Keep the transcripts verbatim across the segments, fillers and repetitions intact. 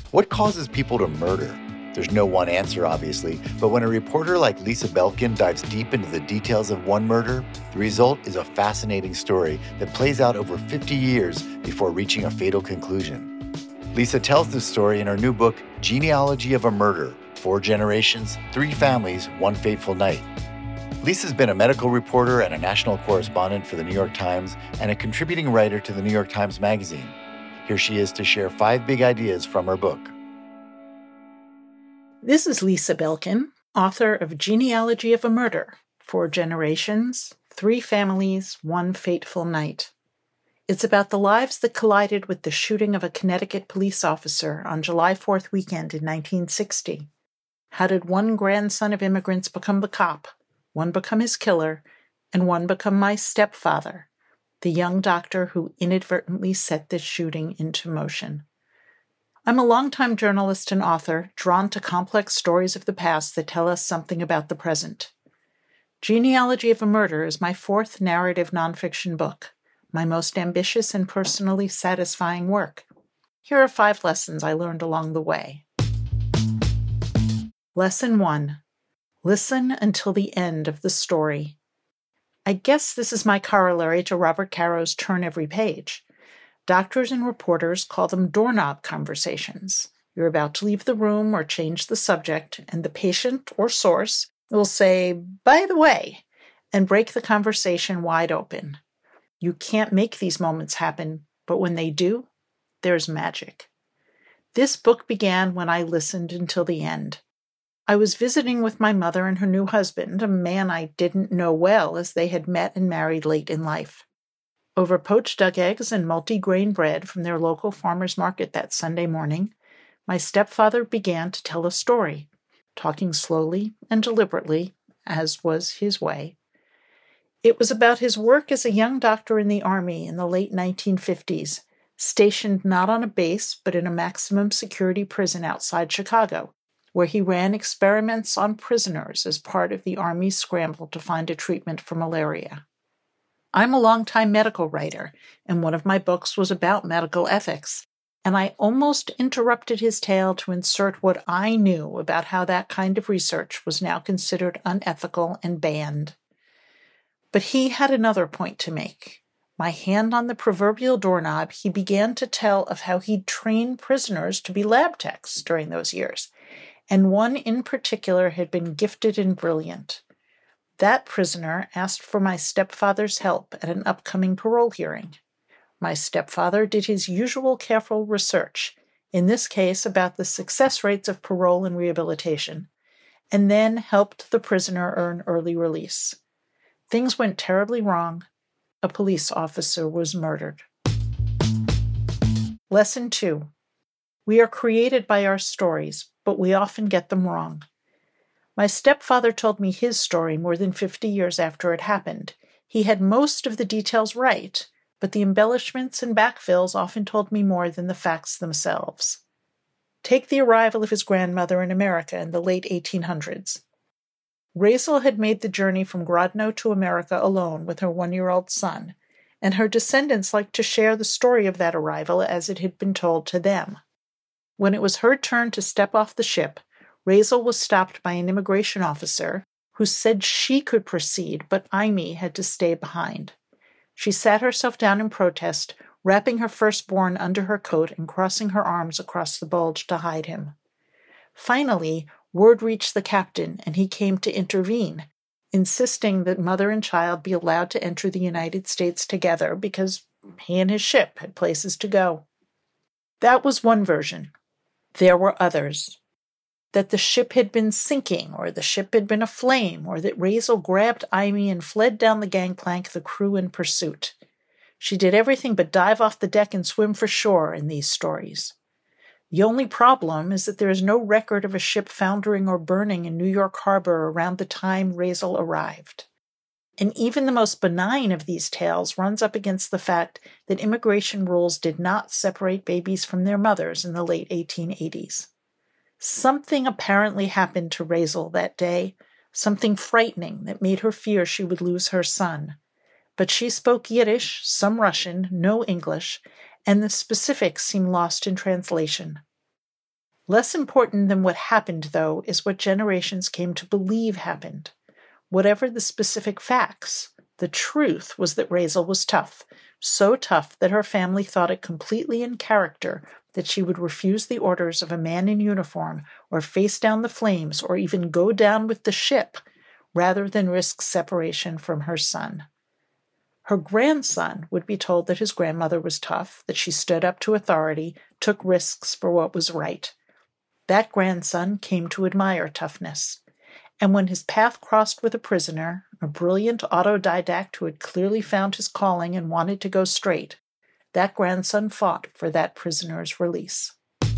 What causes people to murder? There's no one answer, obviously, but when a reporter like Lisa Belkin dives deep into the details of one murder, the result is a fascinating story that plays out over fifty years before reaching a fatal conclusion. Lisa tells this story in her new book, Genealogy of a Murder: Four Generations, Three Families, One Fateful Night. Lisa's been a medical reporter and a national correspondent for the New York Times and a contributing writer to the New York Times Magazine. Here she is to share five big ideas from her book. This is Lisa Belkin, author of Genealogy of a Murder: Four Generations, Three Families, One Fateful Night. It's about the lives that collided with the shooting of a Connecticut police officer on July fourth weekend in nineteen sixty. How did one grandson of immigrants become the cop, one become his killer, and one become my stepfather, the young doctor who inadvertently set this shooting into motion? I'm a longtime journalist and author, drawn to complex stories of the past that tell us something about the present. Genealogy of a Murder is my fourth narrative nonfiction book, my most ambitious and personally satisfying work. Here are five lessons I learned along the way. Lesson one. Listen until the end of the story. I guess this is my corollary to Robert Caro's Turn Every Page. Doctors and reporters call them doorknob conversations. You're about to leave the room or change the subject, and the patient or source will say, "By the way," and break the conversation wide open. You can't make these moments happen, but when they do, there's magic. This book began when I listened until the end. I was visiting with my mother and her new husband, a man I didn't know well as they had met and married late in life. Over poached duck eggs and multi-grain bread from their local farmer's market that Sunday morning, my stepfather began to tell a story, talking slowly and deliberately, as was his way. It was about his work as a young doctor in the Army in the late nineteen fifties, stationed not on a base but in a maximum security prison outside Chicago, where he ran experiments on prisoners as part of the Army's scramble to find a treatment for malaria. I'm a longtime medical writer, and one of my books was about medical ethics, and I almost interrupted his tale to insert what I knew about how that kind of research was now considered unethical and banned. But he had another point to make. My hand on the proverbial doorknob, he began to tell of how he'd trained prisoners to be lab techs during those years, and one in particular had been gifted and brilliant. That prisoner asked for my stepfather's help at an upcoming parole hearing. My stepfather did his usual careful research, in this case about the success rates of parole and rehabilitation, and then helped the prisoner earn early release. Things went terribly wrong. A police officer was murdered. Lesson two. We are created by our stories, but we often get them wrong. My stepfather told me his story more than fifty years after it happened. He had most of the details right, but the embellishments and backfills often told me more than the facts themselves. Take the arrival of his grandmother in America in the late eighteen hundreds. Razel had made the journey from Grodno to America alone with her one-year-old son, and her descendants liked to share the story of that arrival as it had been told to them. When it was her turn to step off the ship, Razel was stopped by an immigration officer who said she could proceed, but Amy had to stay behind. She sat herself down in protest, wrapping her firstborn under her coat and crossing her arms across the bulge to hide him. Finally, word reached the captain, and he came to intervene, insisting that mother and child be allowed to enter the United States together because he and his ship had places to go. That was one version. There were others. That the ship had been sinking, or the ship had been aflame, or that Razel grabbed Amy and fled down the gangplank, the crew in pursuit. She did everything but dive off the deck and swim for shore in these stories. The only problem is that there is no record of a ship foundering or burning in New York Harbor around the time Razel arrived. And even the most benign of these tales runs up against the fact that immigration rules did not separate babies from their mothers in the late eighteen eighties. Something apparently happened to Razel that day, something frightening that made her fear she would lose her son. But she spoke Yiddish, some Russian, no English, and the specifics seem lost in translation. Less important than what happened, though, is what generations came to believe happened. Whatever the specific facts, the truth was that Razel was tough, so tough that her family thought it completely in character that she would refuse the orders of a man in uniform or face down the flames or even go down with the ship rather than risk separation from her son. Her grandson would be told that his grandmother was tough, that she stood up to authority, took risks for what was right. That grandson came to admire toughness. And when his path crossed with a prisoner, a brilliant autodidact who had clearly found his calling and wanted to go straight, that grandson fought for that prisoner's release.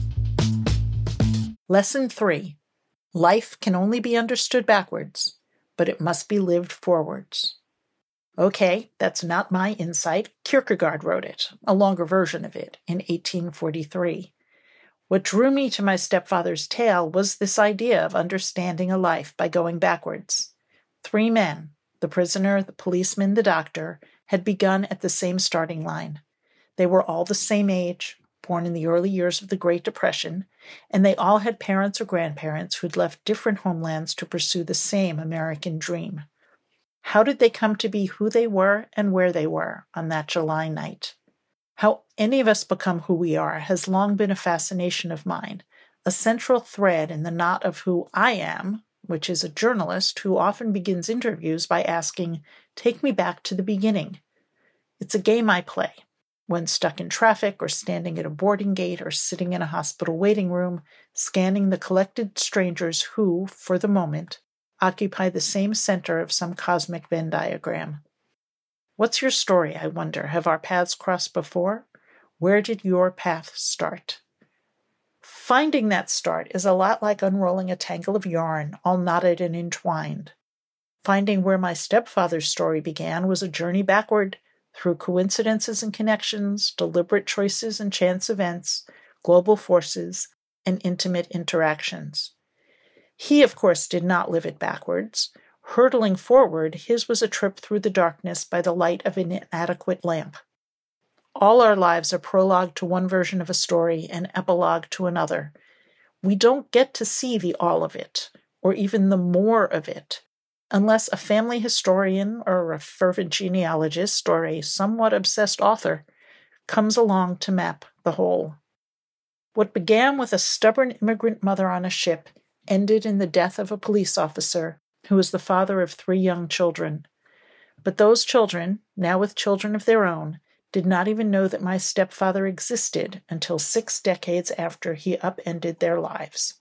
Lesson three. Life can only be understood backwards, but it must be lived forwards. Okay, that's not my insight. Kierkegaard wrote it, a longer version of it, in eighteen forty-three. What drew me to my stepfather's tale was this idea of understanding a life by going backwards. Three men, the prisoner, the policeman, the doctor, had begun at the same starting line. They were all the same age, born in the early years of the Great Depression, and they all had parents or grandparents who'd left different homelands to pursue the same American dream. How did they come to be who they were and where they were on that July night? How any of us become who we are has long been a fascination of mine, a central thread in the knot of who I am, which is a journalist who often begins interviews by asking, "Take me back to the beginning." It's a game I play. When stuck in traffic or standing at a boarding gate or sitting in a hospital waiting room, scanning the collected strangers who, for the moment, occupy the same center of some cosmic Venn diagram. What's your story, I wonder? Have our paths crossed before? Where did your path start? Finding that start is a lot like unrolling a tangle of yarn, all knotted and entwined. Finding where my stepfather's story began was a journey backward, through coincidences and connections, deliberate choices and chance events, global forces, and intimate interactions. He, of course, did not live it backwards. Hurtling forward, his was a trip through the darkness by the light of an inadequate lamp. All our lives are prologue to one version of a story and epilogue to another. We don't get to see the all of it, or even the more of it, unless a family historian or a fervent genealogist or a somewhat obsessed author comes along to map the whole. What began with a stubborn immigrant mother on a ship ended in the death of a police officer who was the father of three young children. But those children, now with children of their own, did not even know that my stepfather existed until six decades after he upended their lives.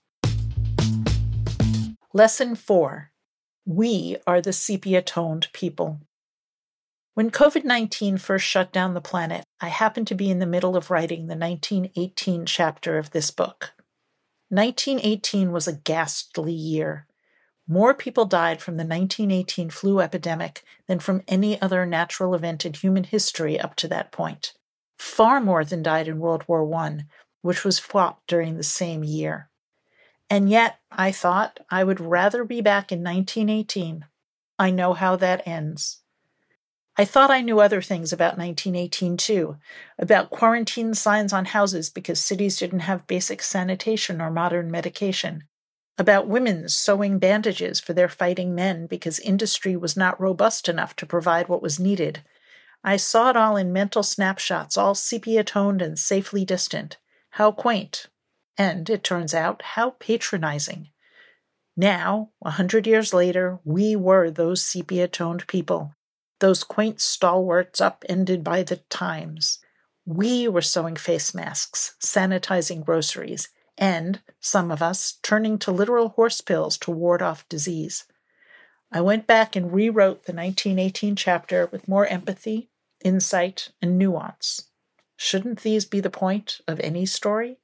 Lesson four. We are the sepia-toned people. When covid nineteen first shut down the planet, I happened to be in the middle of writing the nineteen eighteen chapter of this book. nineteen eighteen was a ghastly year. More people died from the nineteen eighteen flu epidemic than from any other natural event in human history up to that point. Far more than died in World War One, which was fought during the same year. And yet, I thought, I would rather be back in nineteen eighteen. I know how that ends. I thought I knew other things about nineteen eighteen, too, about quarantine signs on houses because cities didn't have basic sanitation or modern medication, about women sewing bandages for their fighting men because industry was not robust enough to provide what was needed. I saw it all in mental snapshots, all sepia-toned and safely distant. How quaint. And, it turns out, how patronizing. Now, a hundred years later, we were those sepia-toned people, those quaint stalwarts upended by the times. We were sewing face masks, sanitizing groceries, and, some of us, turning to literal horse pills to ward off disease. I went back and rewrote the nineteen eighteen chapter with more empathy, insight, and nuance. Shouldn't these be the point of any story?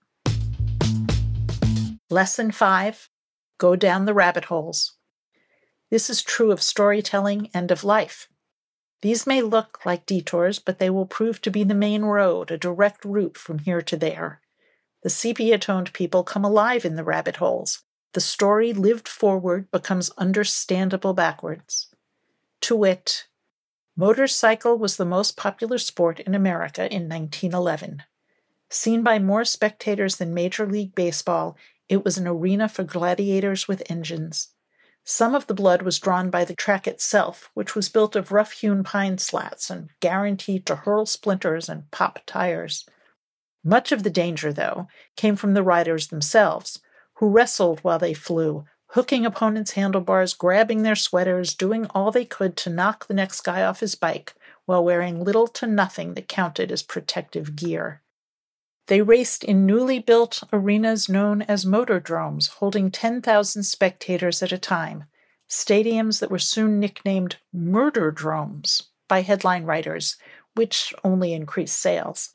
Lesson five. Go down the rabbit holes. This is true of storytelling and of life. These may look like detours, but they will prove to be the main road, a direct route from here to there. The sepia-toned people come alive in the rabbit holes. The story lived forward becomes understandable backwards. To wit, motorcycle was the most popular sport in America in nineteen eleven. Seen by more spectators than Major League Baseball, It was an arena for gladiators with engines. Some of the blood was drawn by the track itself, which was built of rough-hewn pine slats and guaranteed to hurl splinters and pop tires. Much of the danger, though, came from the riders themselves, who wrestled while they flew, hooking opponents' handlebars, grabbing their sweaters, doing all they could to knock the next guy off his bike while wearing little to nothing that counted as protective gear. They raced in newly built arenas known as motordromes, holding ten thousand spectators at a time, stadiums that were soon nicknamed murderdromes by headline writers, which only increased sales.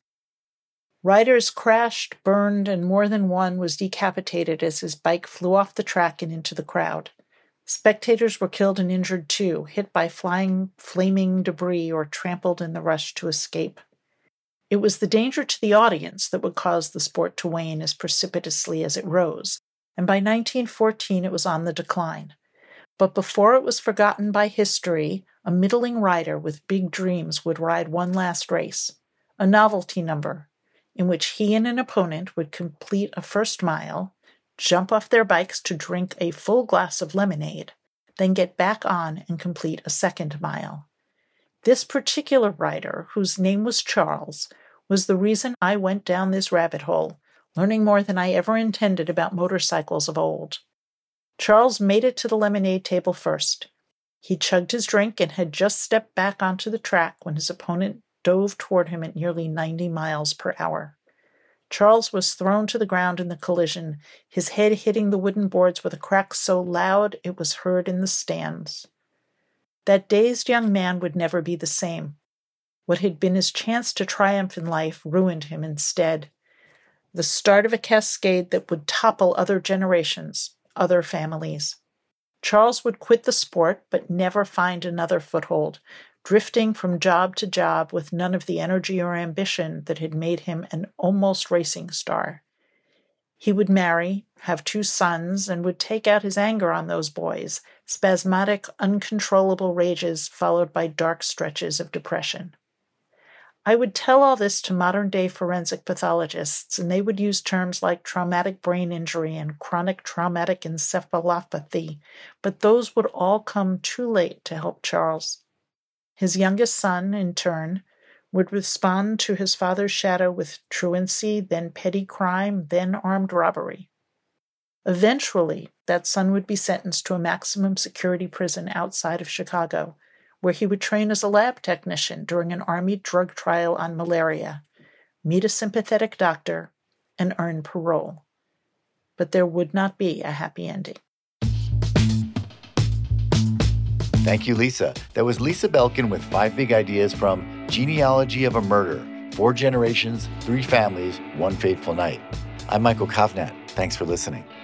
Riders crashed, burned, and more than one was decapitated as his bike flew off the track and into the crowd. Spectators were killed and injured too, hit by flying, flaming debris or trampled in the rush to escape. It was the danger to the audience that would cause the sport to wane as precipitously as it rose, and by nineteen fourteen it was on the decline. But before it was forgotten by history, a middling rider with big dreams would ride one last race, a novelty number, in which he and an opponent would complete a first mile, jump off their bikes to drink a full glass of lemonade, then get back on and complete a second mile. This particular rider, whose name was Charles, was the reason I went down this rabbit hole, learning more than I ever intended about motorcycles of old. Charles made it to the lemonade table first. He chugged his drink and had just stepped back onto the track when his opponent dove toward him at nearly ninety miles per hour. Charles was thrown to the ground in the collision, his head hitting the wooden boards with a crack so loud it was heard in the stands. That dazed young man would never be the same. What had been his chance to triumph in life ruined him instead. The start of a cascade that would topple other generations, other families. Charles would quit the sport, but never find another foothold, drifting from job to job with none of the energy or ambition that had made him an almost racing star. He would marry, have two sons, and would take out his anger on those boys, spasmodic, uncontrollable rages followed by dark stretches of depression. I would tell all this to modern-day forensic pathologists, and they would use terms like traumatic brain injury and chronic traumatic encephalopathy, but those would all come too late to help Charles. His youngest son, in turn, would respond to his father's shadow with truancy, then petty crime, then armed robbery. Eventually, that son would be sentenced to a maximum security prison outside of Chicago, where he would train as a lab technician during an Army drug trial on malaria, meet a sympathetic doctor, and earn parole. But there would not be a happy ending. Thank you, Lisa. That was Lisa Belkin with five big ideas from Genealogy of a Murder, Four Generations, Three Families, One Fateful Night. I'm Michael Kovnat. Thanks for listening.